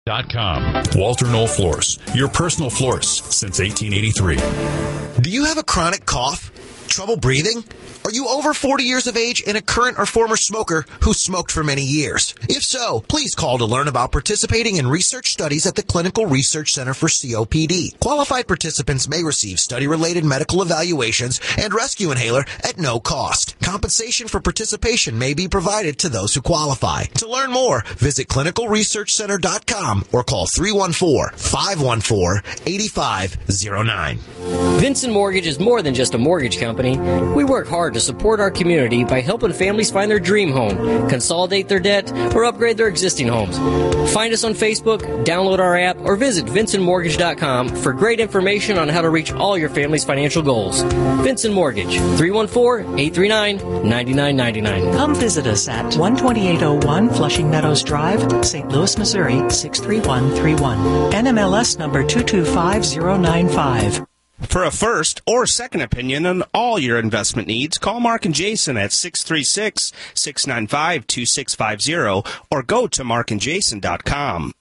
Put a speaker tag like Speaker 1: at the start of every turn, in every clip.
Speaker 1: .com. Walter Knoll Floors, your personal florist since 1883.
Speaker 2: Do you have a chronic cough? Trouble breathing? Are you over 40 years of age and a current or former smoker who smoked for many years? If so, please call to learn about participating in research studies at the Clinical Research Center for COPD. Qualified participants may receive study-related medical evaluations and rescue inhaler at no cost. Compensation for participation may be provided to those who qualify. To learn more, visit clinicalresearchcenter.com or call 314-514-8509.
Speaker 3: Vincent Mortgage is more than just a mortgage company. We work hard to support our community by helping families find their dream home, consolidate their debt, or upgrade their existing homes. Find us on Facebook, download our app, or visit vincentmortgage.com for great information on how to reach all your family's financial goals. Vincent Mortgage, 314-839-9999.
Speaker 4: Come visit us at 12801 Flushing Meadows Drive, St. Louis, Missouri, 63131. NMLS number 225095.
Speaker 5: For a first or second opinion on all your investment needs, call Mark and Jason at 636-695-2650 or go to markandjason.com.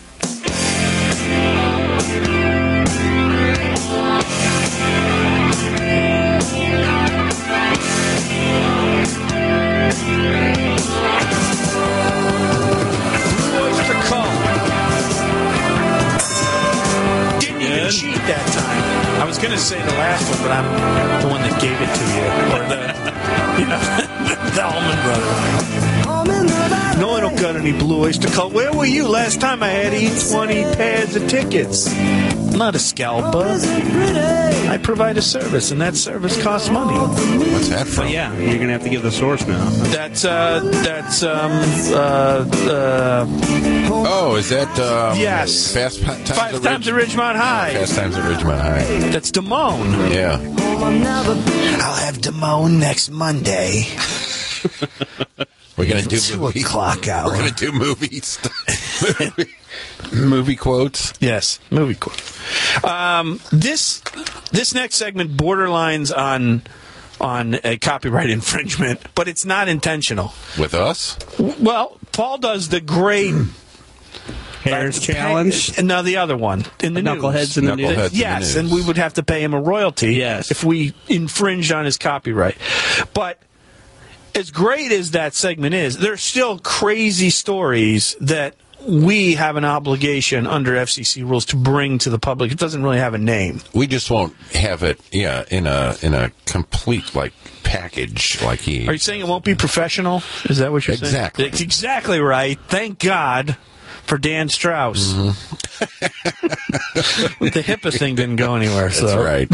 Speaker 6: Didn't even cheat that time. I was going to say the last one, but I'm the one that gave it to you. Or the Allman Brothers. No, I don't got any Blue Oyster Cult. Where were you last time I had to eat 20 pairs of tickets? I'm not a scalper. I provide a service, and that service costs money.
Speaker 7: What's that from?
Speaker 8: But yeah, you're going to have to give the source now.
Speaker 7: Oh, is that
Speaker 6: yes.
Speaker 7: Fast Times
Speaker 6: Five Times at Ridgemont High.
Speaker 7: Fast Times at Ridgemont High.
Speaker 6: That's Damone.
Speaker 7: Yeah.
Speaker 6: I'll have Damone next Monday.
Speaker 7: We're going to do
Speaker 6: 2 o'clock hour.
Speaker 7: We're going to do movies. Movie quotes.
Speaker 6: Yes, movie quotes. This next segment borderlines on a copyright infringement, but it's not intentional.
Speaker 7: With us?
Speaker 6: Well, Paul does the great
Speaker 8: Harris Challenge.
Speaker 6: No, the other one in the
Speaker 8: Knuckleheads
Speaker 6: news.
Speaker 8: in the news.
Speaker 6: Yes, and we would have to pay him a royalty.
Speaker 8: Yes.
Speaker 6: If we infringed on his copyright. But as great as that segment is, there's still crazy stories that we have an obligation under FCC rules to bring to the public. It doesn't really have a name.
Speaker 7: We just won't have it, in a complete package like he.
Speaker 6: Are you saying it won't be professional? Is that what you're saying?
Speaker 7: Exactly.
Speaker 6: That's exactly right. Thank God for Dan Strauss.
Speaker 7: Mm-hmm.
Speaker 6: The HIPAA thing didn't go anywhere.
Speaker 7: That's
Speaker 6: so.
Speaker 7: right.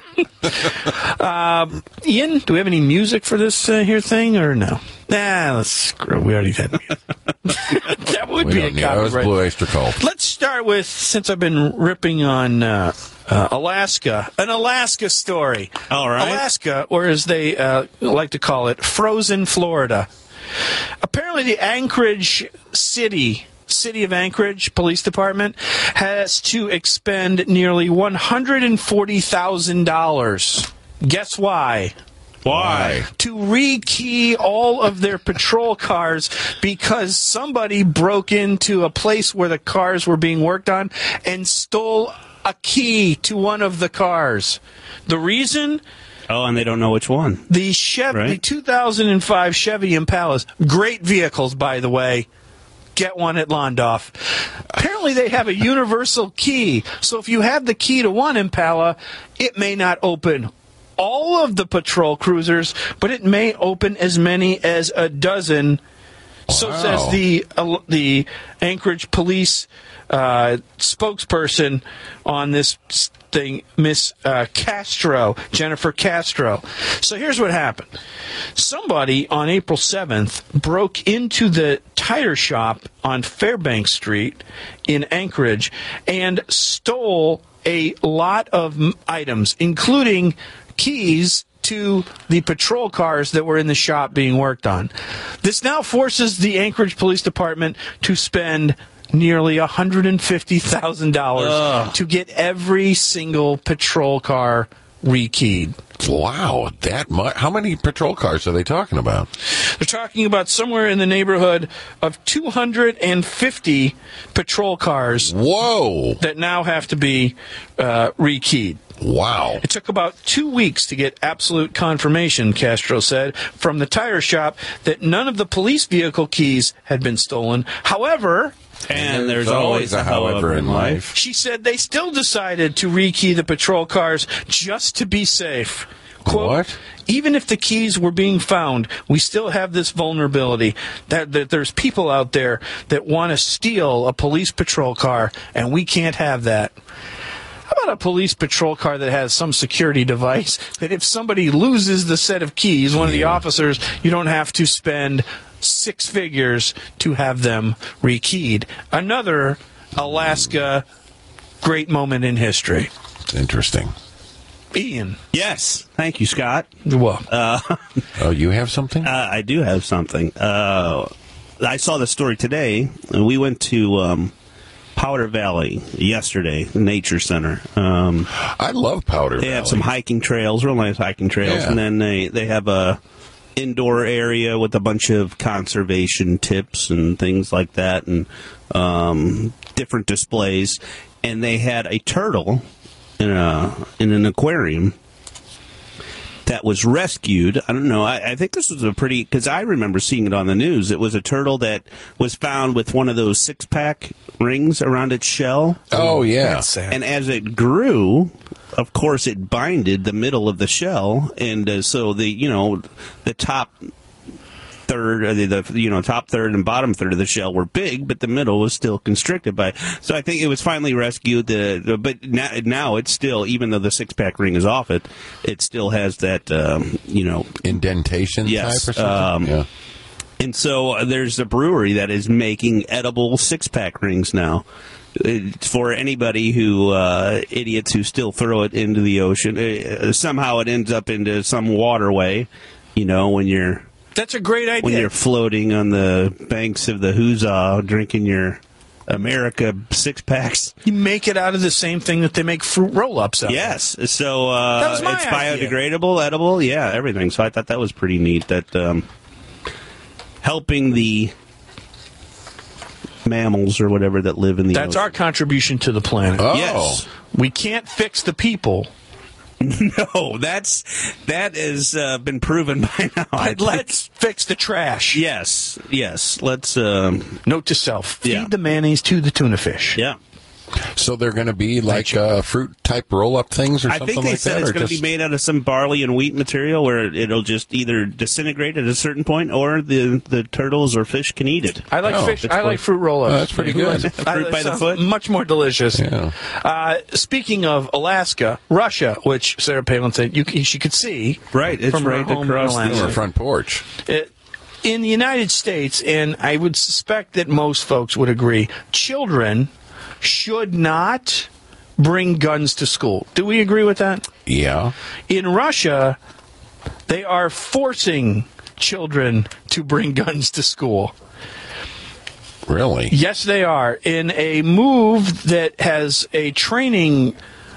Speaker 6: Ian, do we have any music for this here thing or no? Nah, let's screw. We already had music. That would be a copyright.
Speaker 7: That was Blue Oyster Cult.
Speaker 6: Let's start with, since I've been ripping on Alaska, an Alaska story.
Speaker 8: All right.
Speaker 6: Alaska, or as they like to call it, frozen Florida. Apparently the Anchorage City of Anchorage Police Department has to expend nearly $140,000. Guess why?
Speaker 8: Why?
Speaker 6: To rekey all of their patrol cars because somebody broke into a place where the cars were being worked on and stole a key to one of the cars. The reason?
Speaker 8: Oh, and they don't know which one.
Speaker 6: The 2005 Chevy Impalas, great vehicles, by the way. Get one at Londoff. Apparently they have a universal key. So if you have the key to one Impala, it may not open all of the patrol cruisers, but it may open as many as a dozen. Wow. So says the Anchorage police spokesperson on this thing, Miss Castro, Jennifer Castro. So here's what happened. Somebody on April 7th broke into the tire shop on Fairbanks Street in Anchorage and stole a lot of items, including keys to the patrol cars that were in the shop being worked on. This now forces the Anchorage Police Department to spend nearly $150,000 to get every single patrol car rekeyed.
Speaker 7: Wow, that much? How many patrol cars are they talking about?
Speaker 6: They're talking about somewhere in the neighborhood of 250 patrol cars.
Speaker 7: Whoa!
Speaker 6: That now have to be rekeyed.
Speaker 7: Wow.
Speaker 6: It took about 2 weeks to get absolute confirmation, Castro said, from the tire shop that none of the police vehicle keys had been stolen. However...
Speaker 8: And there's always a however in life.
Speaker 6: She said they still decided to rekey the patrol cars just to be safe. Quote,
Speaker 7: what?
Speaker 6: Even if the keys were being found, we still have this vulnerability that there's people out there that want to steal a police patrol car, and we can't have that. How about a police patrol car that has some security device that if somebody loses the set of keys, one of the officers, you don't have to spend 6 figures to have them rekeyed. Another Alaska great moment in history.
Speaker 7: Interesting.
Speaker 6: Ian.
Speaker 8: Yes. Thank you, Scott.
Speaker 6: Well,
Speaker 7: oh, you have something?
Speaker 8: I do have something. I saw the story today. We went to Powder Valley yesterday, the Nature Center.
Speaker 7: I love Powder Valley.
Speaker 8: They have some hiking trails, real nice hiking trails, and then they have a indoor area with a bunch of conservation tips and things like that, and different displays. And they had a turtle in an aquarium that was rescued. I don't know. I think this was a pretty, because I remember seeing it on the news. It was a turtle that was found with one of those 6-pack rings around its shell.
Speaker 7: Oh, yeah.
Speaker 6: That's sad.
Speaker 8: And as it grew, of course, it binded the middle of the shell, and so the top third, top third and bottom third of the shell were big, but the middle was still constricted by. So I think it was finally rescued. But now it's still, even though the 6-pack ring is off it, it still has that
Speaker 7: indentation.
Speaker 8: Yes.
Speaker 7: Type or something? Yeah.
Speaker 8: And so there's a brewery that is making edible 6-pack rings now. For anybody idiots who still throw it into the ocean, somehow it ends up into some waterway. When
Speaker 6: that's a great idea.
Speaker 8: When you're floating on the banks of the Huzzah, drinking your America 6-packs,
Speaker 6: you make it out of the same thing that they make fruit roll-ups out of.
Speaker 8: Yes, so
Speaker 6: that was my
Speaker 8: it's
Speaker 6: idea.
Speaker 8: biodegradable, edible, everything. So I thought that was pretty neat. That helping the mammals or whatever that live in the
Speaker 6: That's
Speaker 8: ocean.
Speaker 6: our contribution to the planet.
Speaker 7: Oh.
Speaker 8: Yes.
Speaker 6: We can't fix the people.
Speaker 8: No, that has been proven by now.
Speaker 6: But let's fix the trash.
Speaker 8: Yes. Let's
Speaker 6: Note to self: feed the mayonnaise to the tuna fish.
Speaker 8: Yeah.
Speaker 7: So they're going to be like fruit-type roll-up things or
Speaker 8: I
Speaker 7: something
Speaker 8: think they
Speaker 7: like
Speaker 8: said
Speaker 7: that?
Speaker 8: it's
Speaker 7: or
Speaker 8: going to be made out of some barley and wheat material where it'll just either disintegrate at a certain point or the turtles or fish can eat it.
Speaker 6: I like fish. I like fruit roll-ups.
Speaker 7: That's pretty good.
Speaker 8: Fruit by the foot?
Speaker 6: Much more delicious.
Speaker 7: Yeah.
Speaker 6: Speaking of Alaska, Russia, which Sarah Palin said she could see.
Speaker 8: Right, it's
Speaker 6: from her
Speaker 8: right
Speaker 6: home in
Speaker 8: across
Speaker 6: Alaska.
Speaker 7: Our front porch.
Speaker 6: In the United States, and I would suspect that most folks would agree, children should not bring guns to school. Do we agree with that?
Speaker 7: Yeah.
Speaker 6: In Russia, they are forcing children to bring guns to school.
Speaker 7: Really?
Speaker 6: Yes, they are. In a move that has a training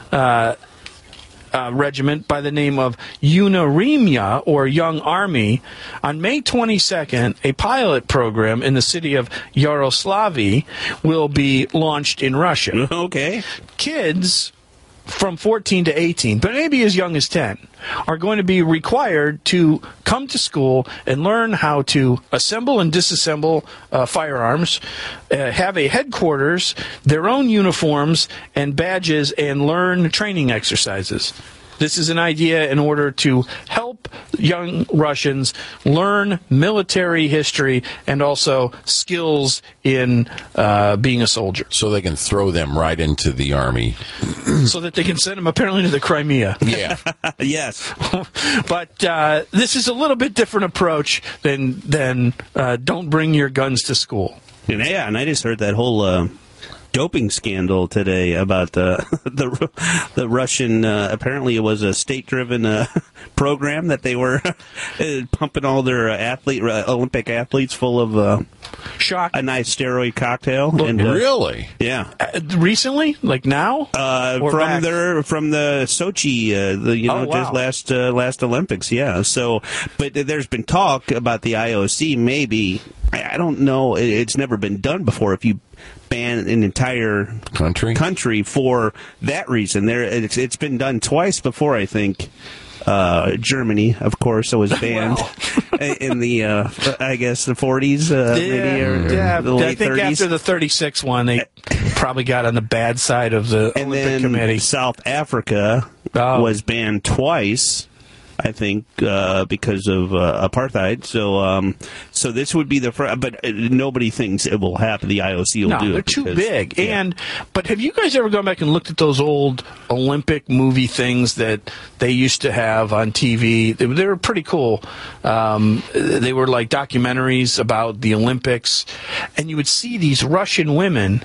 Speaker 6: regiment by the name of Unarmia, or Young Army, on May 22nd, a pilot program in the city of Yaroslavl will be launched in Russia.
Speaker 8: Okay.
Speaker 6: Kids from 14 to 18, but maybe as young as 10, are going to be required to come to school and learn how to assemble and disassemble firearms, have a headquarters, their own uniforms and badges, and learn training exercises. This is an idea in order to help young Russians learn military history and also skills in being a soldier.
Speaker 7: So they can throw them right into the army.
Speaker 6: So that they can send them apparently to the Crimea.
Speaker 7: Yeah.
Speaker 8: Yes.
Speaker 6: But this is a little bit different approach than don't bring your guns to school.
Speaker 8: And I just heard that whole doping scandal today about the Russian. Apparently, it was a state-driven program that they were pumping all their Olympic athletes full of
Speaker 6: shock,
Speaker 8: a nice steroid cocktail.
Speaker 7: Really?
Speaker 8: Yeah.
Speaker 6: Recently, like now,
Speaker 8: from the Sochi, just last Olympics. Yeah. So, but there's been talk about the IOC. Maybe I don't know. It's never been done before. If you ban an entire country for that reason, it's been done twice before. I think. Germany, of course, was banned in the, I guess, the 40s, maybe, or the late 30s. I think
Speaker 6: after the 36 one, they probably got on the bad side of the Olympic Committee.
Speaker 8: South Africa was banned twice, I think, because of apartheid. So this would be the first, but nobody thinks it will happen. The IOC will do it.
Speaker 6: No, they're too big. Yeah. But have you guys ever gone back and looked at those old Olympic movie things that they used to have on TV? They were pretty cool. They were like documentaries about the Olympics, and you would see these Russian women.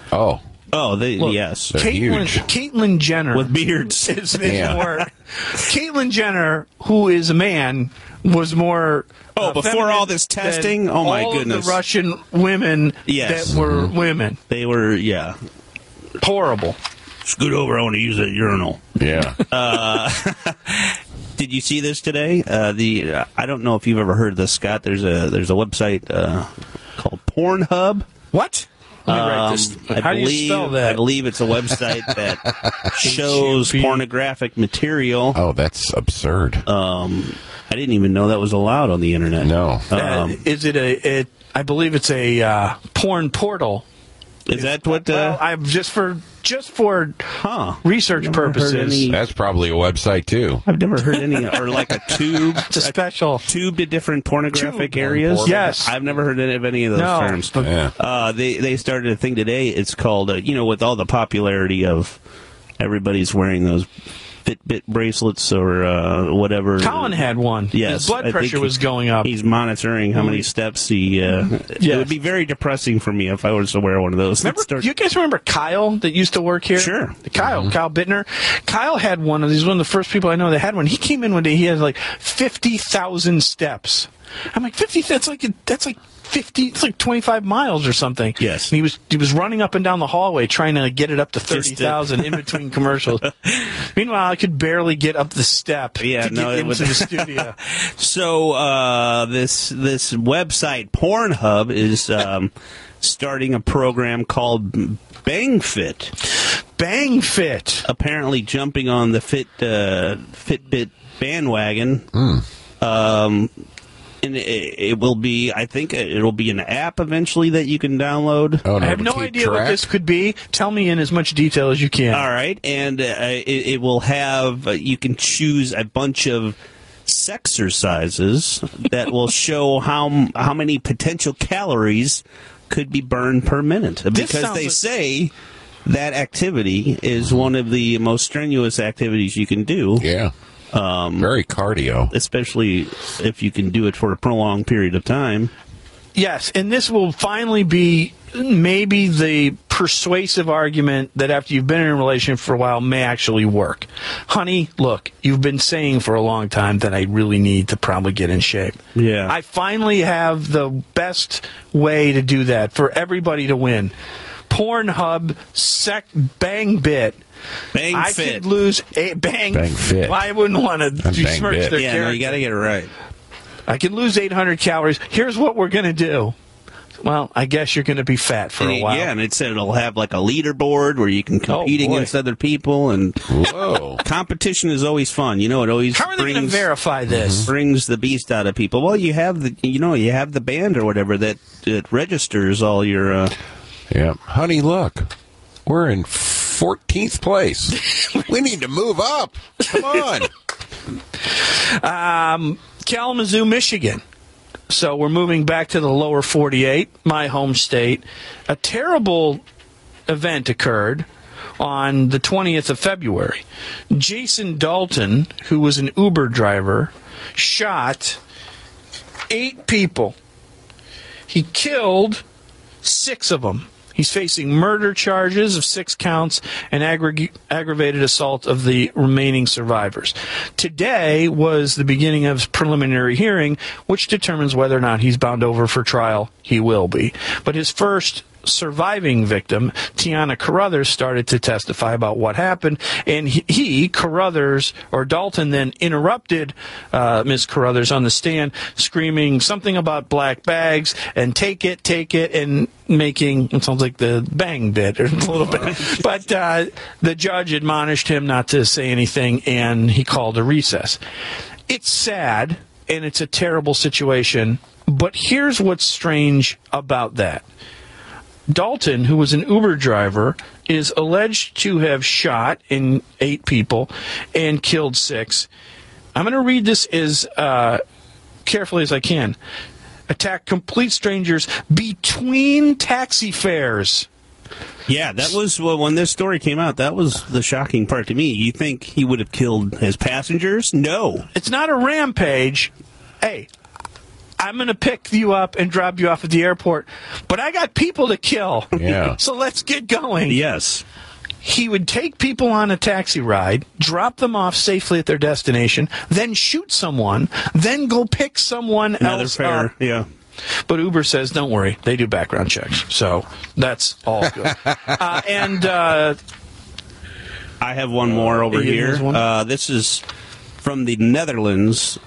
Speaker 8: Yes.
Speaker 6: Caitlyn Jenner.
Speaker 8: With beards.
Speaker 6: Caitlyn Jenner, who is a man, was more...
Speaker 8: before all this testing? Oh, my goodness.
Speaker 6: All the Russian women that were women.
Speaker 8: They were,
Speaker 6: horrible.
Speaker 8: Scoot over, I want to use that urinal.
Speaker 7: Yeah.
Speaker 8: Did you see this today? I don't know if you've ever heard of this, Scott. There's a website called Pornhub.
Speaker 6: What? Let me write this. How do you spell that?
Speaker 8: I believe it's a website that shows pornographic material.
Speaker 7: Oh, that's absurd.
Speaker 8: I didn't even know that was allowed on the internet.
Speaker 7: No.
Speaker 6: Is it I believe it's a porn portal.
Speaker 8: Is that what?
Speaker 6: I'm just for research purposes.
Speaker 7: That's probably a website too.
Speaker 8: I've never heard any, or like a tube.
Speaker 6: It's a special
Speaker 8: tube to different pornographic areas.
Speaker 6: Yes,
Speaker 8: I've never heard of any of those terms. They started a thing today. It's called with all the popularity of everybody's wearing those Fitbit bracelets or whatever.
Speaker 6: Colin had one.
Speaker 8: Yes.
Speaker 6: His blood pressure was going up.
Speaker 8: He's monitoring how many steps he... It would be very depressing for me if I was to wear one of those.
Speaker 6: Do you guys remember Kyle that used to work here?
Speaker 8: Sure.
Speaker 6: Kyle Bittner. Kyle had one of these. One of the first people I know that had one. He came in one day. He had like 50,000 steps. I'm like, 50? That's like 50. It's like 25 miles or something.
Speaker 8: Yes.
Speaker 6: And he was running up and down the hallway trying to get it up to 30,000 in between commercials. Meanwhile, I could barely get up the step to get into the studio.
Speaker 8: So this website Pornhub is starting a program called BangFit.
Speaker 6: BangFit.
Speaker 8: Apparently jumping on the Fitbit bandwagon. And it will be, I think it'll be an app eventually that you can download.
Speaker 7: Oh, no,
Speaker 6: I have no idea what this could be. Tell me in as much detail as you can.
Speaker 8: All right. And it will have, you can choose a bunch of sexercises that will show how many potential calories could be burned per minute. Because they say that activity is one of the most strenuous activities you can do.
Speaker 7: Yeah. Very cardio.
Speaker 8: Especially if you can do it for a prolonged period of time.
Speaker 6: Yes, and this will finally be maybe the persuasive argument that after you've been in a relationship for a while may actually work. Honey, look, you've been saying for a long time that I really need to probably get in shape.
Speaker 8: Yeah.
Speaker 6: I finally have the best way to do that for everybody to win. Pornhub BangBit.
Speaker 8: I
Speaker 6: could lose
Speaker 7: BangFit.
Speaker 6: Well, I wouldn't want to besmirch their character.
Speaker 8: No, you got to get it right.
Speaker 6: I can lose 800 calories. Here's what we're going to do. Well, I guess you're going to be fat for a while.
Speaker 8: Yeah, and it said it'll have like a leaderboard where you can compete against other people, and competition is always fun. You know, it always
Speaker 6: How are they going to verify this?
Speaker 8: Brings the beast out of people. Well, you have the band or whatever that registers all your.
Speaker 7: Yeah, honey, look, we're in 14th place. We need to move up. Come on.
Speaker 6: Kalamazoo, Michigan. So we're moving back to the lower 48, my home state. A terrible event occurred on the 20th of February. Jason Dalton, who was an Uber driver, shot 8 people. He killed 6 of them. He's facing murder charges of 6 counts and aggravated assault of the remaining survivors. Today was the beginning of his preliminary hearing, which determines whether or not he's bound over for trial. He will be. But his first surviving victim, Tiana Carruthers, started to testify about what happened, and Carruthers, or Dalton, then interrupted Ms. Carruthers on the stand, screaming something about black bags and take it, and making, it sounds like the bang bit a little bit, but the judge admonished him not to say anything, and he called a recess. It's sad, and it's a terrible situation, but here's what's strange about that. Dalton, who was an Uber driver, is alleged to have shot 8 people and killed 6. I'm going to read this as carefully as I can. Attacked complete strangers between taxi fares.
Speaker 8: Yeah, that was when this story came out. That was the shocking part to me. You think he would have killed his passengers? No.
Speaker 6: It's not a rampage. Hey, I'm going to pick you up and drop you off at the airport, but I got people to kill.
Speaker 7: Yeah.
Speaker 6: So let's get going.
Speaker 8: Yes.
Speaker 6: He would take people on a taxi ride, drop them off safely at their destination, then shoot someone, then go pick someone else up.
Speaker 8: Yeah.
Speaker 6: But Uber says, don't worry, they do background checks. So that's all good. I
Speaker 8: have one more over here. This is from the Netherlands.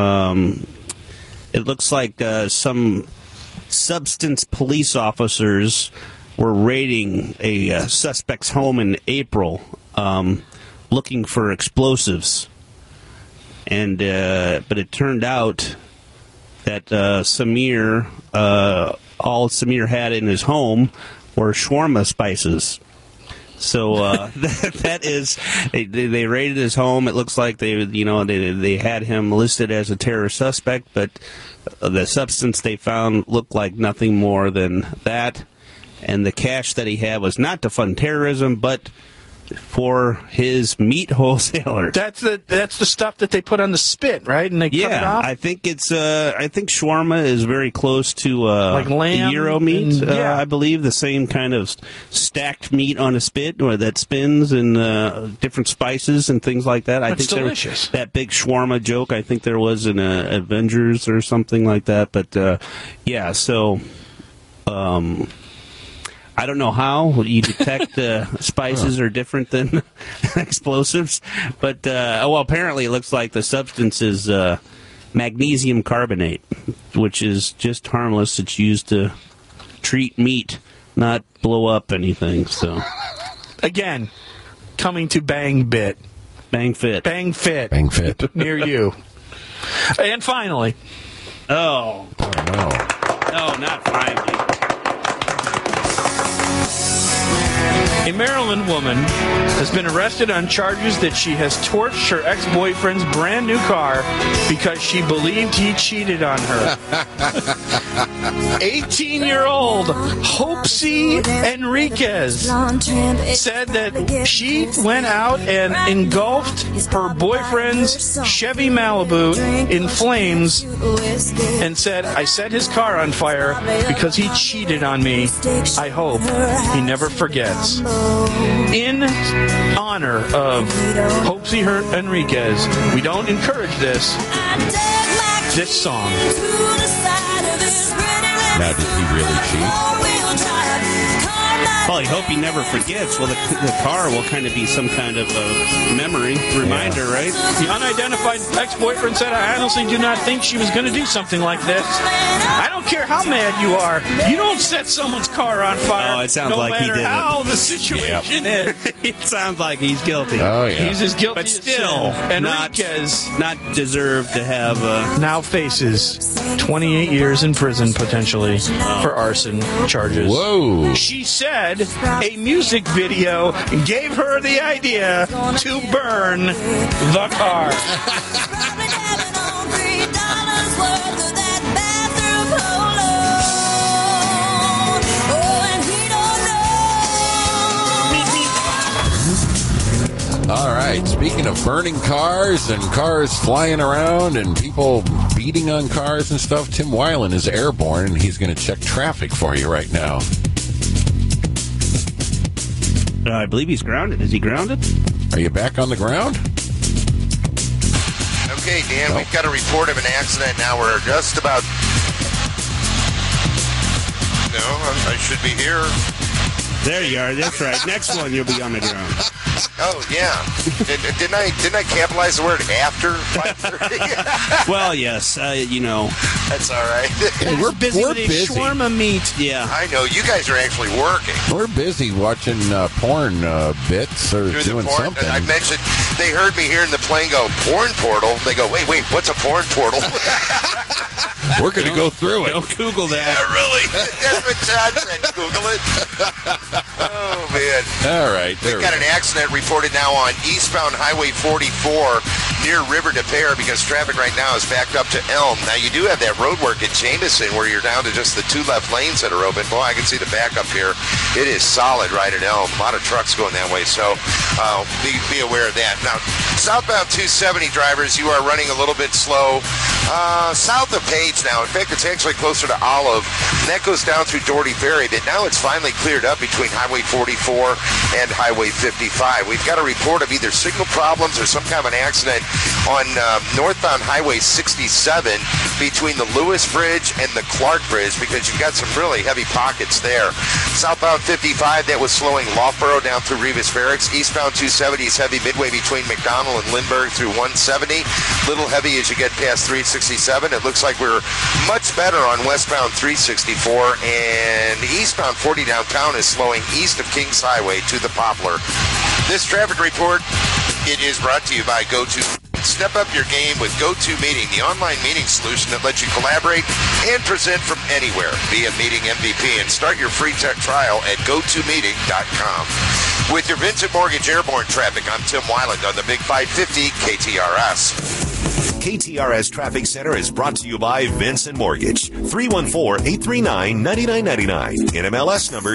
Speaker 8: It looks like some substance police officers were raiding a suspect's home in April, looking for explosives. And but it turned out that Samir, all Samir had in his home were shawarma spices. So that is, they raided his home. It looks like they had him listed as a terrorist suspect, but the substance they found looked like nothing more than that. And the cash that he had was not to fund terrorism, but for his meat wholesaler.
Speaker 6: That's the stuff that they put on the spit, right? And they cut it off?
Speaker 8: I think it's I think shawarma is very close to
Speaker 6: like lamb,
Speaker 8: gyro meat. I believe the same kind of stacked meat on a spit or that spins and different spices and things like that. I think
Speaker 6: delicious.
Speaker 8: That big shawarma joke, I think there was in Avengers or something like that. But yeah, so I don't know how you detect spices are different than explosives, but apparently it looks like the substance is magnesium carbonate, which is just harmless. It's used to treat meat, not blow up anything. So,
Speaker 6: again, coming to Bang Fit near you. And finally,
Speaker 8: no, not finally.
Speaker 6: A Maryland woman has been arrested on charges that she has torched her ex-boyfriend's brand new car because she believed he cheated on her. 18-year-old Hopesy Enriquez said that she went out and engulfed her boyfriend's Chevy Malibu in flames and said, "I set his car on fire because he cheated on me. I hope he never forgets." In honor of Hopesy Enriquez, we don't encourage this song.
Speaker 7: Now, did he really cheat?
Speaker 8: Well, I hope he never forgets. Well, the car will kind of be some kind of a memory reminder, right?
Speaker 6: The unidentified ex-boyfriend said, "I honestly do not think she was going to do something like this. I don't care how mad you are. You don't set someone's car on fire.
Speaker 8: Oh, it sounds like he did.
Speaker 6: No matter how the situation is."
Speaker 8: It sounds like he's guilty.
Speaker 7: Oh, yeah.
Speaker 6: He's as guilty
Speaker 8: but still,
Speaker 6: as Enriquez
Speaker 8: not deserved to have
Speaker 6: now faces 28 years in prison potentially for arson charges.
Speaker 7: Whoa.
Speaker 6: She said a music video gave her the idea to burn the car.
Speaker 7: All right, speaking of burning cars and cars flying around and people beating on cars and stuff, Tim Weiland is airborne, and he's going to check traffic for you right now.
Speaker 8: I believe he's grounded. Is he grounded?
Speaker 7: Are you back on the ground?
Speaker 9: Okay, Dan, we've got a report of an accident now. We're just about... No, I should be here.
Speaker 8: There you are. That's right. Next one, you'll be on the ground.
Speaker 9: Oh, yeah. Didn't I capitalize the word after 5:30?
Speaker 8: Well, yes.
Speaker 9: That's all right.
Speaker 6: Hey, we're busy with a shawarma meat.
Speaker 8: Yeah.
Speaker 9: I know. You guys are actually working.
Speaker 7: We're busy watching porn bits or doing something.
Speaker 9: I mentioned, they heard me here in the plane go, porn portal. They go, wait, what's a porn portal?
Speaker 7: We're going to go through it.
Speaker 8: Don't Google that.
Speaker 9: Yeah, really. That's what Todd said. Google it. Oh, man.
Speaker 7: All right.
Speaker 9: We've got an accident reported now on eastbound Highway 44 near River de Pere because traffic right now is backed up to Elm. Now, you do have that road work at Jameson where you're down to just the 2 left lanes that are open. Boy, I can see the backup here. It is solid right at Elm. A lot of trucks going that way, so be aware of that. Now, southbound 270 drivers, you are running a little bit slow. South of Page now. In fact, it's actually closer to Olive. And that goes down through Doherty Ferry, but now it's finally cleared up between Highway 44 and Highway 55. We've got a report of either signal problems or some kind of an accident on northbound Highway 67 between the Lewis Bridge and the Clark Bridge because you've got some really heavy pockets there. Southbound 55, that was slowing Loughborough down through Revis Barracks. Eastbound 270 is heavy midway between McDonald and Lindbergh through 170. Little heavy as you get past 367. It looks like we're much better on westbound 364, and eastbound 40 downtown is slowing east of Kings Highway to the Poplar. This traffic report, it is brought to you by GoTo. Step up your game with GoTo Meeting, the online meeting solution that lets you collaborate and present from anywhere. Be a meeting MVP and start your free trial at GoToMeeting.com. With your Vincent Mortgage Airborne traffic, I'm Tim Weiland on the Big 550 KTRS.
Speaker 10: KTRS Traffic Center is brought to you by Vincent Mortgage. 314-839-9999. NMLS number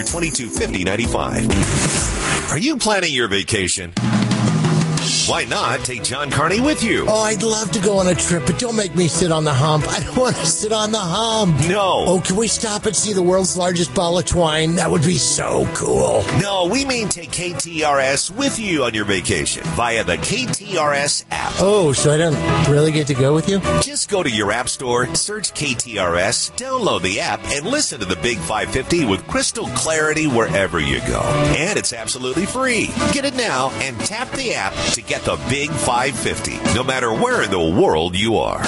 Speaker 10: 225095. Are you planning your vacation? Why not take John Carney with you?
Speaker 11: Oh, I'd love to go on a trip, but don't make me sit on the hump. I don't want to sit on the hump.
Speaker 10: No.
Speaker 11: Oh, can we stop and see the world's largest ball of twine? That would be so cool.
Speaker 10: No, we mean take KTRS with you on your vacation via the KTRS app.
Speaker 11: Oh, so I don't really get to go with you?
Speaker 10: Just go to your app store, search KTRS, download the app, and listen to the Big 550 with crystal clarity wherever you go. And it's absolutely free. Get it now and tap the app to get the Big 550, no matter where in the world you are.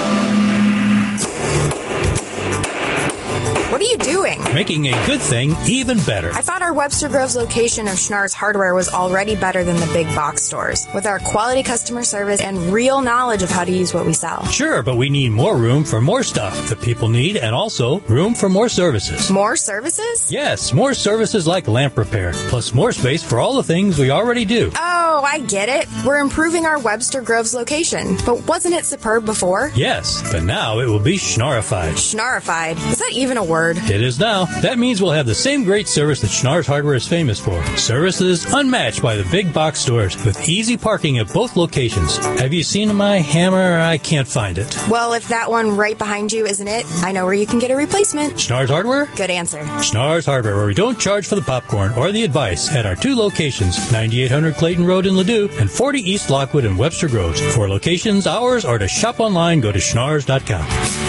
Speaker 12: What are you doing?
Speaker 13: Making a good thing even better.
Speaker 12: I thought our Webster Groves location of Schnarr's Hardware was already better than the big box stores, with our quality customer service and real knowledge of how to use what we sell.
Speaker 13: Sure, but we need more room for more stuff that people need, and also room for more services.
Speaker 12: More services?
Speaker 13: Yes, more services like lamp repair, plus more space for all the things we already do.
Speaker 12: Oh, I get it. We're improving our Webster Groves location. But wasn't it superb before?
Speaker 13: Yes, but now it will be Schnarrified.
Speaker 12: Schnarrified? Is that even a word?
Speaker 13: It is now. That means we'll have the same great service that Schnarr's Hardware is famous for. Services unmatched by the big box stores with easy parking at both locations. Have you seen my hammer? I can't find it.
Speaker 12: Well, if that one right behind you isn't it, I know where you can get a replacement.
Speaker 13: Schnarr's Hardware?
Speaker 12: Good answer.
Speaker 13: Schnarr's Hardware, where we don't charge for the popcorn or the advice at our 2 locations, 9800 Clayton Road in Ladue and 40 East Lockwood in Webster Groves. For locations, hours, or to shop online, go to schnarrs.com.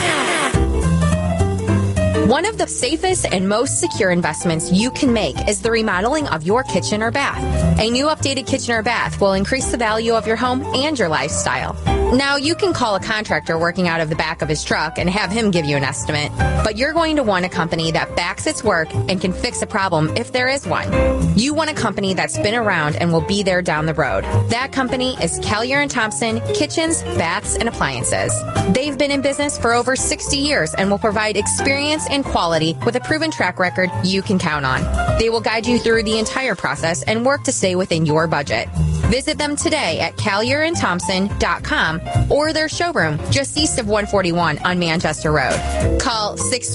Speaker 14: One of the safest and most secure investments you can make is the remodeling of your kitchen or bath. A new updated kitchen or bath will increase the value of your home and your lifestyle. Now, you can call a contractor working out of the back of his truck and have him give you an estimate, but you're going to want a company that backs its work and can fix a problem if there is one. You want a company that's been around and will be there down the road. That company is Callier & Thompson Kitchens, Baths, and Appliances. They've been in business for over 60 years and will provide experience and quality with a proven track record you can count on. They will guide you through the entire process and work to stay within your budget. Visit them today at CallierandThompson.com or their showroom just east of 141 on Manchester Road. Call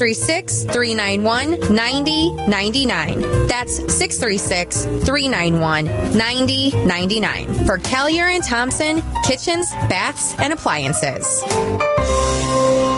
Speaker 14: 636-391-9099. That's 636-391-9099 for Callier & Thompson Kitchens, Baths, and Appliances.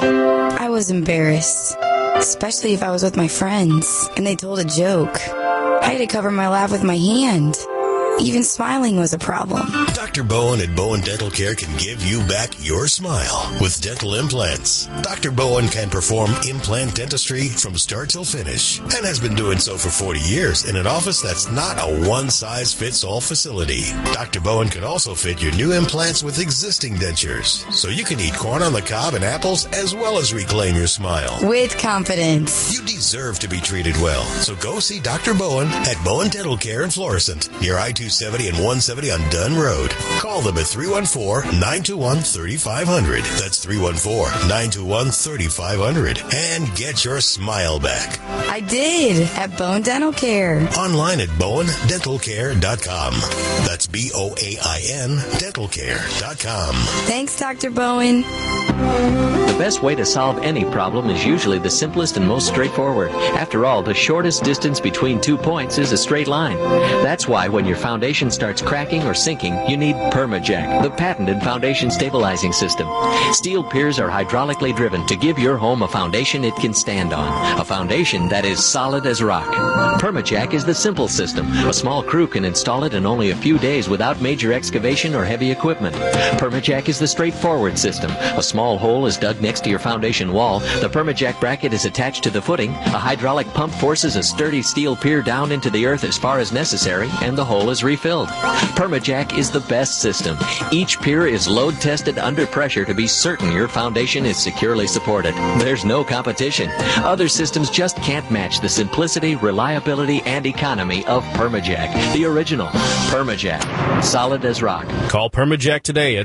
Speaker 15: I was embarrassed, especially if I was with my friends and they told a joke. I had to cover my laugh with my hand. Even smiling was a problem.
Speaker 16: Dr. Bowen at Bowen Dental Care can give you back your smile with dental implants. Dr. Bowen can perform implant dentistry from start till finish and has been doing so for 40 years in an office that's not a one-size-fits-all facility. Dr. Bowen can also fit your new implants with existing dentures, so you can eat corn on the cob and apples as well as reclaim your smile.
Speaker 15: With confidence.
Speaker 16: You deserve to be treated well, so go see Dr. Bowen at Bowen Dental Care in Florissant, near I-270 and 170 on Dunn Road. Call them at 314-921-3500. That's 314-921-3500. And get your smile back.
Speaker 15: I did at Bowen Dental Care.
Speaker 16: Online at bowendentalcare.com. That's BOAIN dentalcare.com.
Speaker 15: Thanks, Dr. Bowen.
Speaker 17: The best way to solve any problem is usually the simplest and most straightforward. After all, the shortest distance between 2 points is a straight line. That's why when your foundation starts cracking or sinking, you need Permajack, the patented foundation stabilizing system. Steel piers are hydraulically driven to give your home a foundation it can stand on, a foundation that is solid as rock. Permajack is the simple system. A small crew can install it in only a few days without major excavation or heavy equipment. Permajack is the straightforward system. A small hole is dug next to your foundation wall. The Permajack bracket is attached to the footing. A hydraulic pump forces a sturdy steel pier down into the earth as far as necessary, and the hole is refilled. Permajack is the best system. Each pier is load tested under pressure to be certain your foundation is securely supported. There's no competition. Other systems just can't match the simplicity, reliability, and economy of Permajack, the original Permajack, solid as rock.
Speaker 5: Call Permajack today at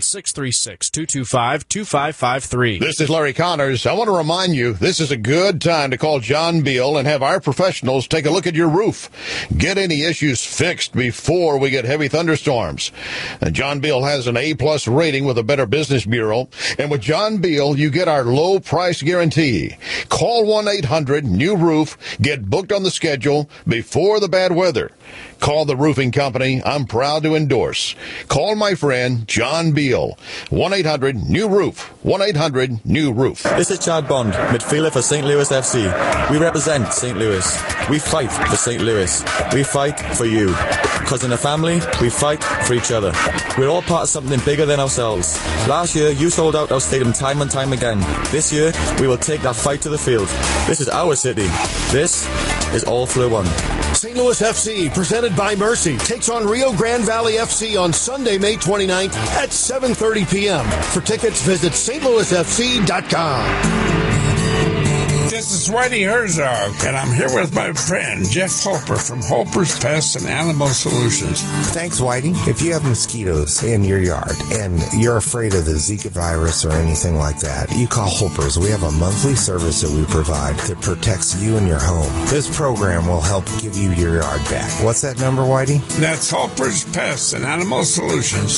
Speaker 5: 636-225-2553.
Speaker 18: This is Larry Connors. I want to remind you, this is a good time to call John Beal and have our professionals take a look at your roof. Get any issues fixed before we get heavy thunderstorms. John Beal has an A-plus rating with the Better Business Bureau, and with John Beal, you get our low price guarantee. Call 1-800-NEW-ROOF. Get booked on the schedule before the bad weather. Call the roofing company I'm proud to endorse. Call my friend John Beal. 1-800-NEW-ROOF. 1-800-NEW-ROOF.
Speaker 19: This is Chad Bond, midfielder for St. Louis FC. We represent St. Louis. We fight for St. Louis. We fight for you. Because in a family, we fight for each other. We're all part of something bigger than ourselves. Last year, you sold out our stadium time and time again. This year, we will take that fight to the field. This is our city. This is all for the one.
Speaker 20: St. Louis FC, presented by Mercy, takes on Rio Grande Valley FC on Sunday, May 29th at 7:30 p.m. For tickets, visit stlouisfc.com.
Speaker 21: This is Whitey Herzog, and I'm here with my friend Jeff Holper from Holper's Pest and Animal Solutions.
Speaker 22: Thanks, Whitey. If you have mosquitoes in your yard and you're afraid of the Zika virus or anything like that, you call Holper's. We have a monthly service that we provide that protects you and your home. This program will help give you your yard back. What's that number, Whitey?
Speaker 21: That's Holper's Pest and Animal Solutions,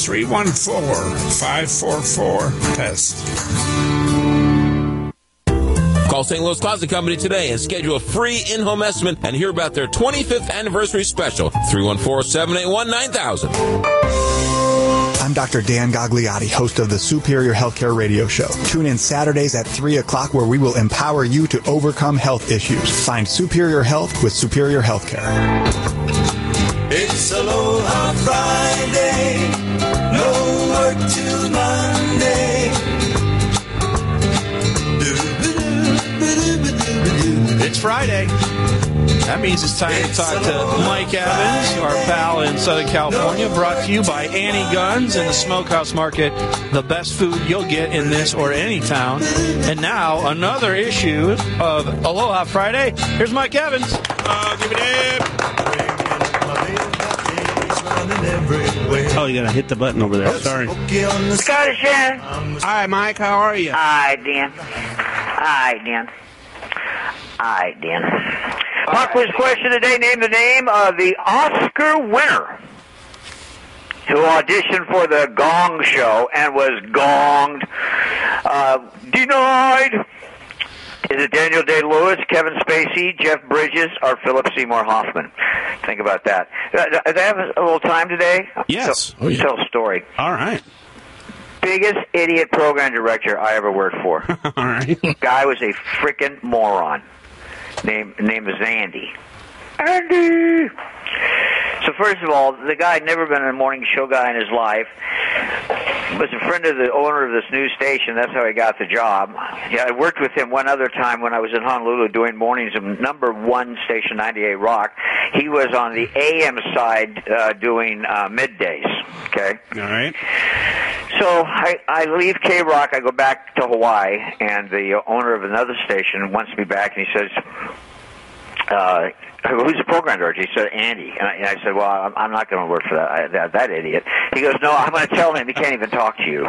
Speaker 21: 314-544-PEST.
Speaker 23: Call St. Louis Closet Company today and schedule a free in-home estimate and hear about their 25th anniversary special. 314-781-9000.
Speaker 24: I'm Dr. Dan Gagliotti, host of the Superior Healthcare Radio Show. Tune in Saturdays at 3 o'clock where we will empower you to overcome health issues. Find Superior Health with Superior Healthcare.
Speaker 25: It's Aloha Friday, no work till Monday.
Speaker 6: It's Friday. That means it's time to talk to Mike Evans, our pal in Southern California, brought to you by Annie Guns and the Smokehouse Market, the best food you'll get in this or any town. And now, another issue of Aloha Friday. Here's Mike Evans. Give it in.
Speaker 8: Oh, you gotta hit the button over there. Sorry.
Speaker 26: Scottish Shannon.
Speaker 8: Hi, Mike. How are you?
Speaker 26: Hi, Dan. Hi, Dan. Hi, Dan. Pop quiz question today. Name the name of the Oscar winner who auditioned for the Gong Show and was gonged. Denied. Is it Daniel Day-Lewis, Kevin Spacey, Jeff Bridges, or Philip Seymour Hoffman? Think about that. Do they have a little time today?
Speaker 8: Yes.
Speaker 26: Tell a story.
Speaker 8: All right.
Speaker 26: Biggest idiot program director I ever worked for.
Speaker 8: All right.
Speaker 26: Guy was a freaking moron. Name is Andy. Andy! So first of all, the guy had never been a morning show guy in his life. Was a friend of the owner of this news station. That's how he got the job. Yeah, I worked with him one other time when I was in Honolulu doing mornings of number one station 98 Rock. He was on the AM side doing middays. Okay.
Speaker 8: All right.
Speaker 26: So I leave K-Rock. I go back to Hawaii, and the owner of another station wants me back, and he says, who's the program director? He said, Andy. And I said, well, I'm not going to work for that idiot. He goes, no, I'm going to tell him he can't even talk to you.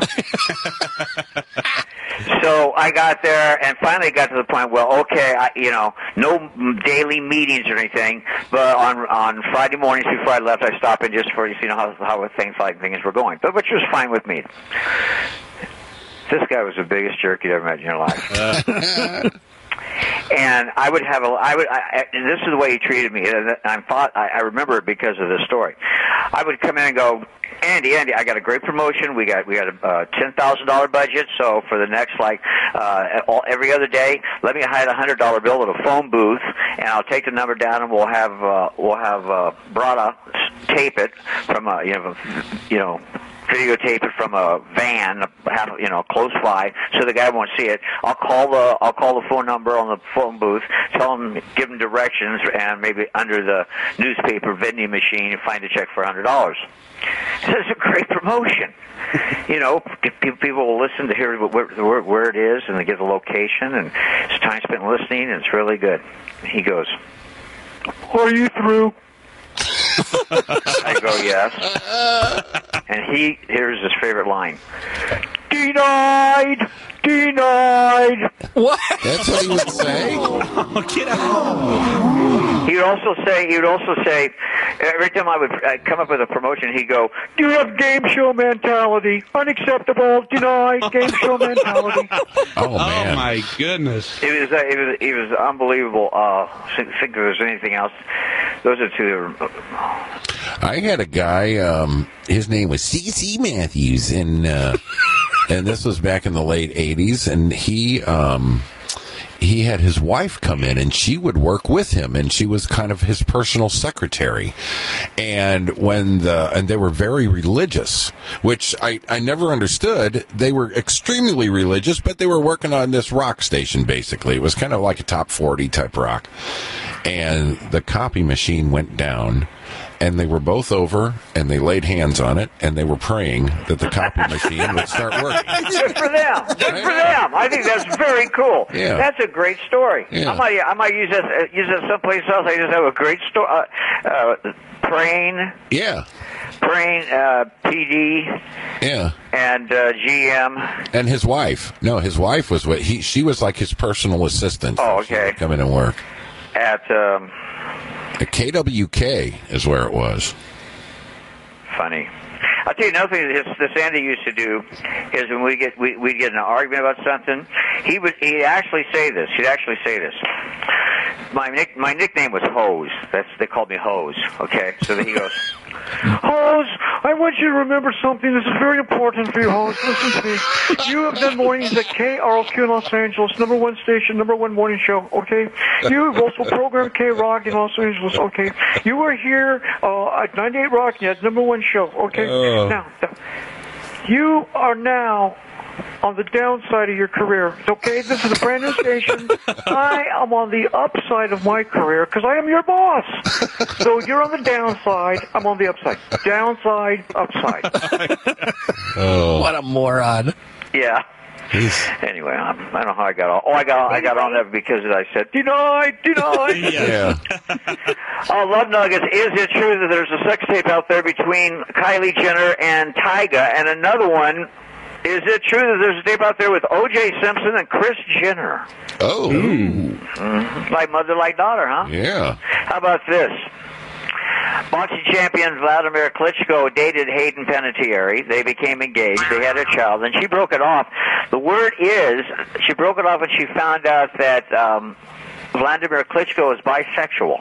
Speaker 26: So I got there and finally got to the point, well, okay, no daily meetings or anything, but on Friday mornings before I left, I stopped in just for, how things were going, but which was fine with me. This guy was the biggest jerk you'd ever met in your life. And and this is the way he treated me. And I remember it because of this story. I would come in and go, Andy, I got a great promotion. We got a $10,000 budget. So for the next every other day, let me hide a $100 bill at a phone booth, and I'll take the number down, and we'll have Brada tape it from videotape it from a van, close by, so the guy won't see it. I'll call the phone number on the phone booth, give him directions, and maybe under the newspaper vending machine, find a check for $100. This is a great promotion. People will listen to hear where it is, and they give the location, and it's time spent listening, and it's really good. He goes, "Are you through?" I go, yes. And here's his favorite line. Denied! Denied!
Speaker 1: What? That's what he would say?
Speaker 8: Oh, get out.
Speaker 26: He would also say, every time I would come up with a promotion, he'd go, do you have game show mentality? Unacceptable, denied, game show mentality.
Speaker 1: Oh, man.
Speaker 8: Oh, my goodness.
Speaker 26: It was unbelievable. Think if there's anything else. Those are two.
Speaker 1: I had a guy, his name was C.C. Matthews, and this was back in the late 80s, and he had his wife come in, and she would work with him, and she was kind of his personal secretary. And and they were very religious, which I never understood. They were extremely religious, but they were working on this rock station, basically. It was kind of like a top 40 type rock. And the copy machine went down, and they were both over, and they laid hands on it, and they were praying that the copy machine would start working.
Speaker 26: Good for them. Good for them. I think that's very cool.
Speaker 1: Yeah.
Speaker 26: That's a great story.
Speaker 1: Yeah.
Speaker 26: I might use that someplace else. I just have a great story. Praying.
Speaker 1: Yeah.
Speaker 26: Praying, PD.
Speaker 1: Yeah.
Speaker 26: And GM.
Speaker 1: And his wife. No, his wife was she was like his personal assistant.
Speaker 26: Oh, okay.
Speaker 1: Come in and work.
Speaker 26: At
Speaker 1: KWK is where it was.
Speaker 26: Funny. I'll tell you another thing this Andy used to do is when we'd get in an argument about something, he'd actually say this. My nickname was Hose. They called me Hose. Okay, so then he goes, Hose, I want you to remember something. This is very important for you, Hose. Listen to me. You have done mornings at KROQ in Los Angeles, #1 station, #1 morning show. Okay, you have also programmed K-Rock in Los Angeles. Okay, you were here at 98 Rock. And you had #1 show. Okay, now you are now on the downside of your career. Okay, this is a brand new station. I am on the upside of my career because I am your boss. So you're on the downside. I'm on the upside. Downside, upside.
Speaker 1: What
Speaker 2: a moron.
Speaker 26: Yeah. Anyway, I don't know how I got on. I got on that because I said, denied.
Speaker 1: Yeah.
Speaker 26: Love Nuggets, is it true that there's a sex tape out there between Kylie Jenner and Tyga? And another one, is it true that there's a tape out there with O.J. Simpson and Kris Jenner?
Speaker 1: Oh.
Speaker 26: Like mother, like daughter, huh?
Speaker 1: Yeah.
Speaker 26: How about this? Boxing champion Vladimir Klitschko dated Hayden Panettiere. They became engaged. They had a child, and she broke it off. The word is she broke it off when she found out that Vladimir Klitschko is bisexual.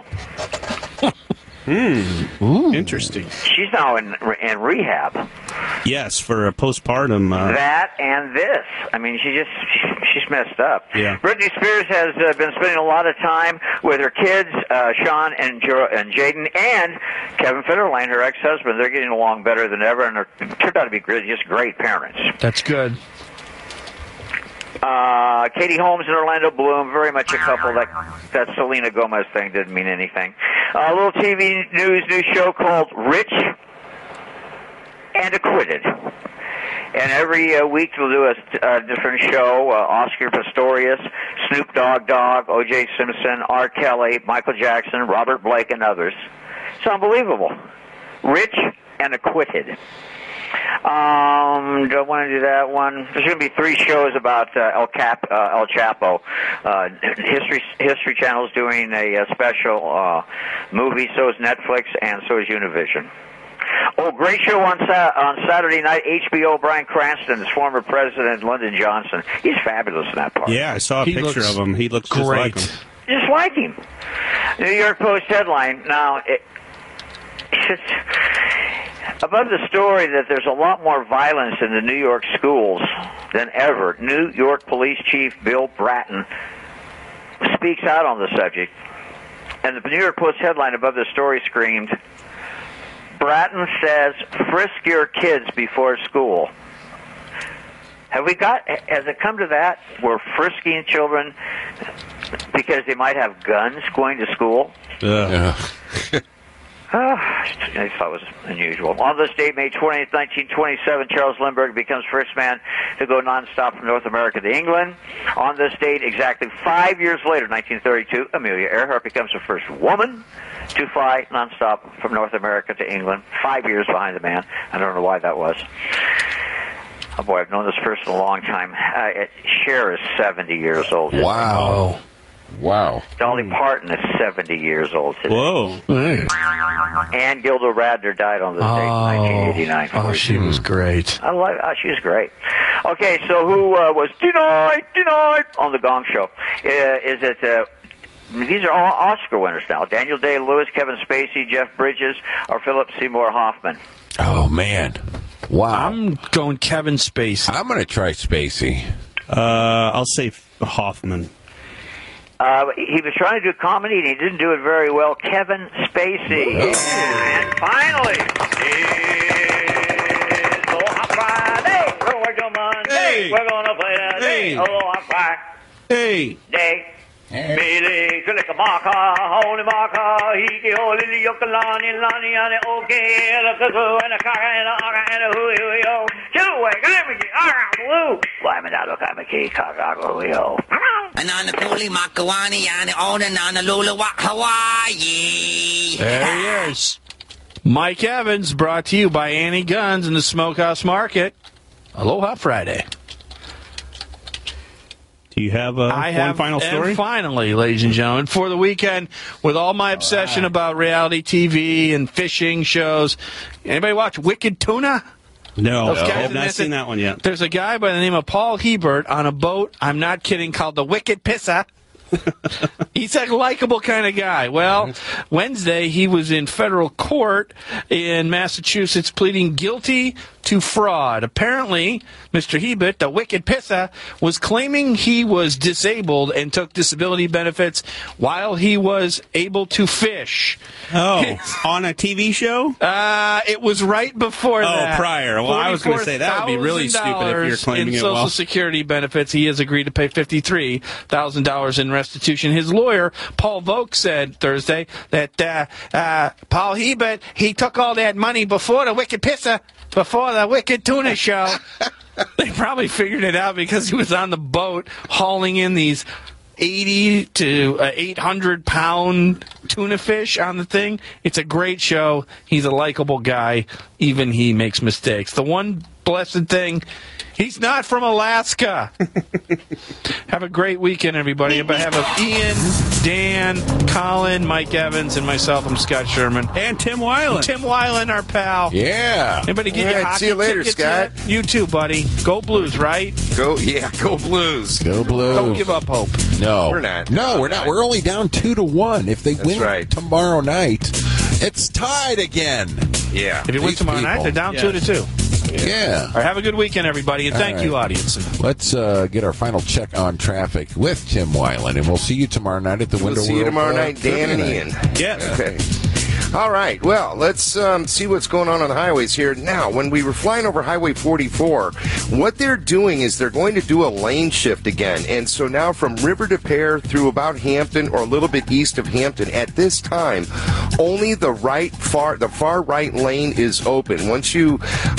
Speaker 8: Interesting.
Speaker 26: She's now in rehab.
Speaker 8: Yes, for a postpartum.
Speaker 26: That and this. I mean, she she's messed up.
Speaker 8: Yeah.
Speaker 26: Britney Spears has been spending a lot of time with her kids, Sean and Jaden, and Kevin Federline, her ex-husband. They're getting along better than ever, and they turned out to be just great parents.
Speaker 6: That's good.
Speaker 26: Katie Holmes and Orlando Bloom, very much a couple. That Selena Gomez thing didn't mean anything. A little TV new show called Rich and Acquitted. And every week they'll do a different show. Oscar Pistorius, Snoop Dogg, O.J. Simpson, R. Kelly, Michael Jackson, Robert Blake, and others. It's unbelievable. Rich and Acquitted. Don't want to do that one. There's going to be 3 shows about El Chapo. History Channel's doing a special movie. So is Netflix, and so is Univision. Oh, great show on Saturday night. HBO, Bryan Cranston, his former president, Lyndon Johnson. He's fabulous in that part.
Speaker 8: Yeah, I saw a picture of him. He looks
Speaker 26: great.
Speaker 8: just like him.
Speaker 26: Just like him. New York Post headline. Now, it's above the story that there's a lot more violence in the New York schools than ever. New York Police Chief Bill Bratton speaks out on the subject. And the New York Post headline above the story screamed, Bratton says, frisk your kids before school. Has it come to that? We're frisking children because they might have guns going to school?
Speaker 8: Yeah.
Speaker 26: I thought it was unusual. On this date, May 20th, 1927, Charles Lindbergh becomes first man to go nonstop from North America to England. On this date, exactly 5 years later, 1932, Amelia Earhart becomes the first woman to fly nonstop from North America to England. 5 years behind the man. I don't know why that was. Oh, boy, I've known this person a long time. Cher is 70 years old.
Speaker 1: Wow. Wow.
Speaker 26: Dolly Parton is 70 years old today.
Speaker 8: Whoa.
Speaker 26: And Gilda Radner died on this date in 1989.
Speaker 6: Oh, she was great.
Speaker 26: She was great. Okay, so who was denied on the Gong Show? These are all Oscar winners now. Daniel Day-Lewis, Kevin Spacey, Jeff Bridges, or Philip Seymour Hoffman.
Speaker 1: Oh, man. Wow.
Speaker 6: I'm going Kevin Spacey.
Speaker 1: I'm going to try Spacey.
Speaker 8: I'll say Hoffman.
Speaker 26: He was trying to do comedy, and he didn't do it very well. Kevin Spacey. Yeah. And finally, it's Aloha Friday. We're working Monday. Hey. We're going to play that day. Aloha Friday.
Speaker 8: Hey.
Speaker 26: Day. Mele Kulikamaka, Holy Maka, Hiki Holy Yokalani, Lani, and okay, and a cuckoo, and a cock, and a otter, and a hooey, yo. Two-way, Kamiki, blue. Why am I not looking at me, Kakago,
Speaker 2: Anana Kuli Makawani, and all the Nana Lula Hawaii.
Speaker 6: There he is. Mike Evans, brought to you by Annie Guns in the Smokehouse Market. Aloha Friday.
Speaker 8: Do you have one final story?
Speaker 6: And finally, ladies and gentlemen, for the weekend, with all my obsession about reality TV and fishing shows, anybody watch Wicked Tuna?
Speaker 8: No, I have not seen that one yet.
Speaker 6: There's a guy by the name of Paul Hebert on a boat, I'm not kidding, called the Wicked Pissa. He's a likable kind of guy. Well, Wednesday he was in federal court in Massachusetts pleading guilty to fraud. Apparently, Mr. Hebert, the Wicked Pissa, was claiming he was disabled and took disability benefits while he was able to fish.
Speaker 8: Oh, on a TV show?
Speaker 6: It was right before that.
Speaker 8: Oh, prior. Well, I was going to say that would be really stupid if you're claiming
Speaker 6: in
Speaker 8: it well.
Speaker 6: Social Security benefits. He has agreed to pay $53,000 in restitution. His lawyer, Paul Volk, said Thursday that Paul Hebert, he took all that money before the Wicked Pissa, before the Wicked Tuna show. They probably figured it out because he was on the boat hauling in these 80 to 800 pound tuna fish on the thing. It's a great show. He's a likable guy. Even he makes mistakes. The one blessed thing, he's not from Alaska. Have a great weekend, everybody. On behalf of Ian, Dan, Colin, Mike Evans, and myself, I'm Scott Sherman.
Speaker 8: And Tim Weiland.
Speaker 6: Tim Weiland, our pal.
Speaker 1: Yeah.
Speaker 6: Anybody get you hockey
Speaker 3: see you later,
Speaker 6: tickets
Speaker 3: Scott.
Speaker 6: yet? You too, buddy. Go Blues, right?
Speaker 3: Go Blues.
Speaker 1: Go Blues.
Speaker 6: Don't give up hope.
Speaker 1: No.
Speaker 3: We're not.
Speaker 1: No, we're not. We're only down 2-1. If they win
Speaker 3: right.
Speaker 1: tomorrow night, it's tied again.
Speaker 3: Yeah.
Speaker 6: If you win tomorrow night, they're down 2-2.
Speaker 1: Yeah.
Speaker 6: All right, have a good weekend, everybody, and thank you, audience.
Speaker 1: Let's get our final check on traffic with Tim Weiland, and we'll see you tomorrow night at the Window
Speaker 4: We'll see you
Speaker 1: World
Speaker 4: tomorrow
Speaker 1: Club
Speaker 4: night, Dan and
Speaker 1: Trivia
Speaker 4: Ian.
Speaker 1: Night.
Speaker 8: Yeah.
Speaker 4: Okay. All right. Well, let's see what's going on the highways here. Now, when we were flying over Highway 44, what they're doing is they're going to do a lane shift again. And so now from River to Pear through about Hampton or a little bit east of Hampton, at this time, only the far right lane is open. Once you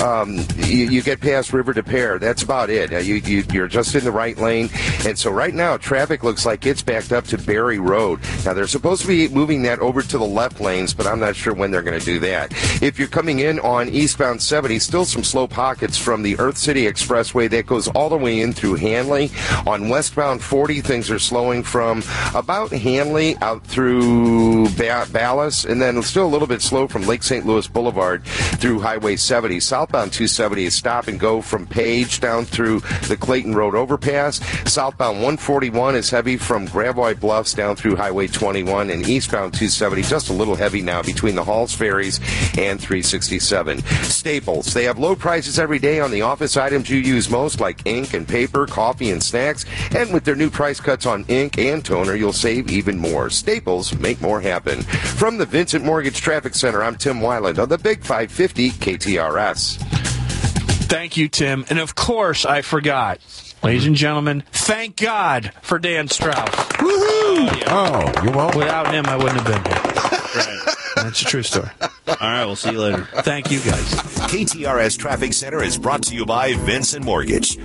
Speaker 4: get past River to Pear, that's about it. You're just in the right lane. And so right now, traffic looks like it's backed up to Berry Road. Now, they're supposed to be moving that over to the left lanes, but I'm not sure when they're going to do that. If you're coming in on eastbound 70, still some slow pockets from the Earth City Expressway that goes all the way in through Hanley. On westbound 40, things are slowing from about Hanley out through Ballas, and then still a little bit slow from Lake St. Louis Boulevard through Highway 70. Southbound 270 is stop and go from Page down through the Clayton Road overpass. Southbound 141 is heavy from Gravois Bluffs down through Highway 21, and eastbound 270 just a little heavy now between the Halls Ferries and 367. Staples, they have low prices every day on the office items you use most, like ink and paper, coffee and snacks, and with their new price cuts on ink and toner, you'll save even more. Staples, make more happen. From the Vincent Mortgage Traffic Center, I'm Tim Weiland on the Big 550 KTRS.
Speaker 6: Thank you, Tim. And of course, I forgot. Ladies and gentlemen, thank God for Dan Strauss.
Speaker 1: Woohoo! Oh, you're welcome.
Speaker 6: Without him, I wouldn't have been here. Right. That's a true story.
Speaker 8: All right, we'll see you later.
Speaker 6: Thank you, guys.
Speaker 7: KTRS Traffic Center is brought to you by Vincent Mortgage.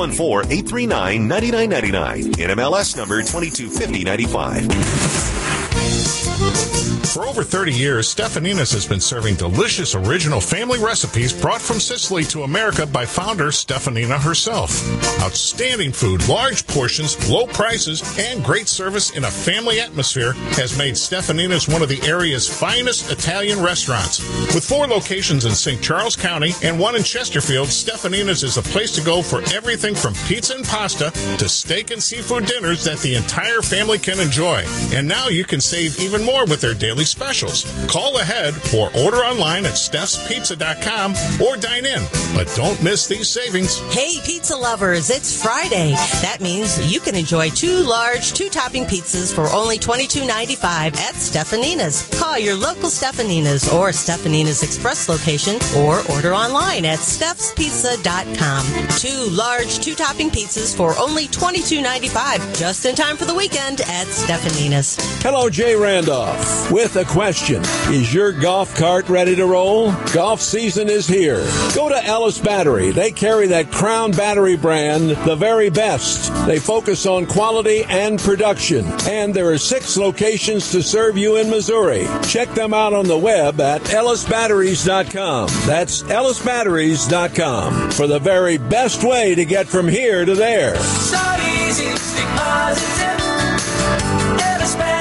Speaker 7: 314-839-9999. NMLS number 225095.
Speaker 9: For over 30 years, Stefanina's has been serving delicious original family recipes brought from Sicily to America by founder Stefanina herself. Outstanding food, large portions, low prices, and great service in a family atmosphere has made Stefanina's one of the area's finest Italian restaurants. With 4 locations in St. Charles County and 1 in Chesterfield, Stefanina's is a place to go for everything from pizza and pasta to steak and seafood dinners that the entire family can enjoy. And now you can save even more with their daily specials. Call ahead or order online at steffspizza.com or dine in. But don't miss these savings.
Speaker 10: Hey, pizza lovers, it's Friday. That means you can enjoy 2 large, 2-topping pizzas for only $22.95 at Stefanina's. Call your local Stefanina's or Stefanina's Express location or order online at steffspizza.com. 2 large, 2-topping pizzas for only $22.95, just in time for the weekend at Stefanina's.
Speaker 11: Hello, Jay Randolph. With a question. Is your golf cart ready to roll? Golf season is here. Go to Ellis Battery. They carry that Crown battery brand, the very best. They focus on quality and production. And there are 6 locations to serve you in Missouri. Check them out on the web at ellisbatteries.com. That's ellisbatteries.com for the very best way to get from here to there.
Speaker 25: So easy, stick positive. Ellis Battery.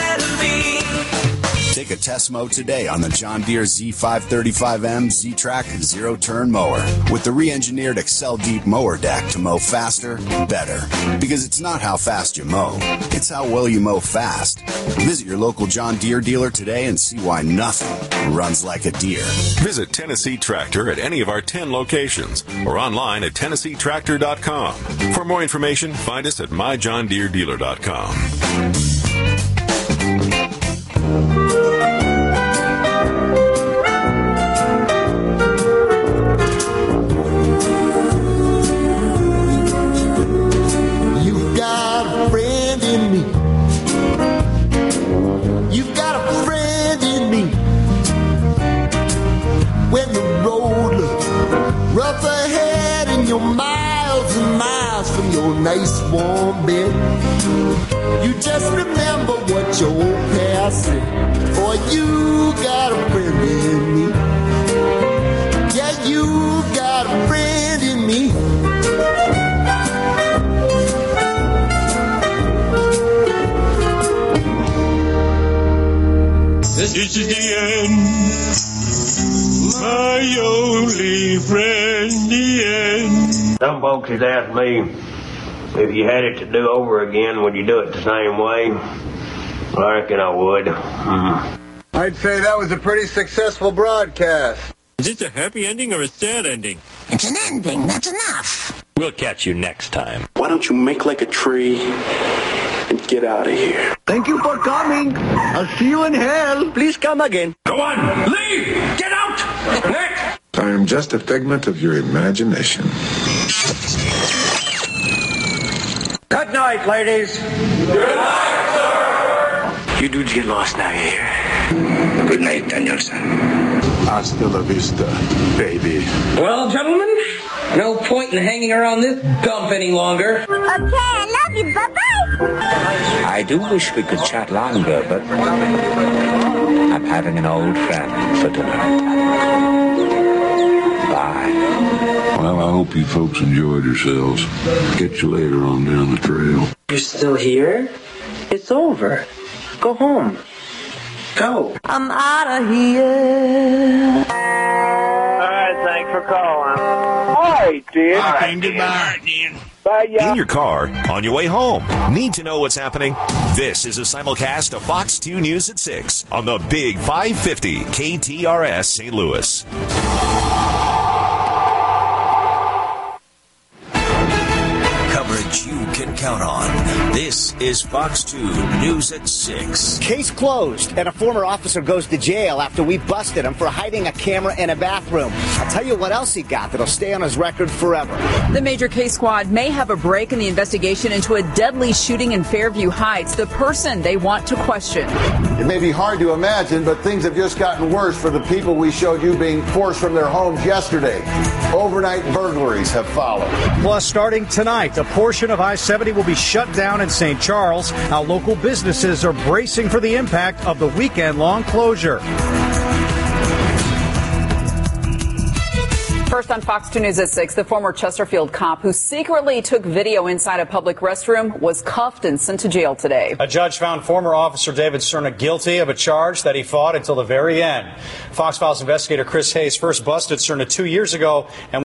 Speaker 12: Take a test mow today on the John Deere Z535M Z-Track zero-turn mower with the re-engineered Excel Deep mower deck to mow faster, better. Because it's not how fast you mow, it's how well you mow fast. Visit your local John Deere dealer today and see why nothing runs like a deer.
Speaker 27: Visit Tennessee Tractor at any of our 10 locations or online at TennesseeTractor.com. For more information, find us at myjohndeeredealer.com.
Speaker 25: Rough ahead and you're miles and miles from your nice warm bed. You just remember what your old past said. Or you got a friend in me. Yeah, you got a friend in me. This is the end. My only friend, the end.
Speaker 28: Some folks has asked me, if you had it to do over again, would you do it the same way? I reckon I would.
Speaker 29: I'd say that was a pretty successful broadcast.
Speaker 5: Is this a happy ending or a sad ending?
Speaker 2: It's an ending. That's enough.
Speaker 5: We'll catch you next time.
Speaker 13: Why don't you make like a tree and get out of here?
Speaker 14: Thank you for coming. I'll see you in hell. Please come again.
Speaker 5: Go on, leave! Get out! Next!
Speaker 15: I am just a figment of your imagination.
Speaker 14: Good night, ladies.
Speaker 5: Good night, sir!
Speaker 14: You dudes get lost now, you hear?
Speaker 15: Good night, Danielson. Hasta la vista, baby.
Speaker 16: Well, gentlemen, no point in hanging around this dump any longer.
Speaker 17: Okay, I love you. Bye-bye.
Speaker 18: I do wish we could chat longer, but I'm having an old friend for dinner. Bye.
Speaker 15: Well, I hope you folks enjoyed yourselves. Catch you later on down the trail.
Speaker 14: You're still here? It's over. Go home. Go.
Speaker 17: I'm out of here.
Speaker 26: All right, thanks for calling. All right, dude.
Speaker 5: All right, goodbye, Dan.
Speaker 26: Bye, y'all.
Speaker 7: In your car, on your way home. Need to know what's happening? This is a simulcast of Fox 2 News at 6 on the Big 550 KTRS St. Louis.
Speaker 19: Coverage you can count on. This is Fox 2 News at 6.
Speaker 29: Case closed, and a former officer goes to jail after we busted him for hiding a camera in a bathroom. I'll tell you what else he got that'll stay on his record forever.
Speaker 30: The Major Case Squad may have a break in the investigation into a deadly shooting in Fairview Heights. The person they want to question.
Speaker 31: It may be hard to imagine, but things have just gotten worse for the people we showed you being forced from their homes yesterday. Overnight burglaries have followed.
Speaker 32: Plus, starting tonight, a portion of I-70 will be shut down in St. Charles. How local businesses are bracing for the impact of the weekend-long closure.
Speaker 30: First on Fox 2 News at 6, the former Chesterfield cop who secretly took video inside a public restroom was cuffed and sent to jail today.
Speaker 33: A judge found former Officer David Cerna guilty of a charge that he fought until the very end. Fox Files investigator Chris Hayes first busted Cerna 2 years ago and